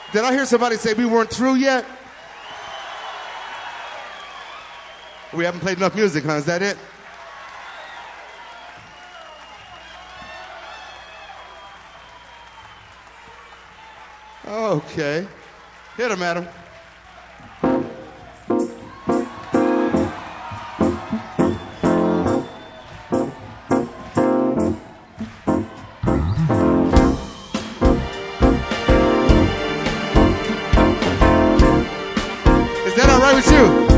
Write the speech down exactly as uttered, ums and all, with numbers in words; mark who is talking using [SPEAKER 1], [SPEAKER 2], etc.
[SPEAKER 1] Did I hear somebody say we weren't through yet? We haven't played enough music, huh? Is that it? Okay. Hit him, Adam. Is that all right with you?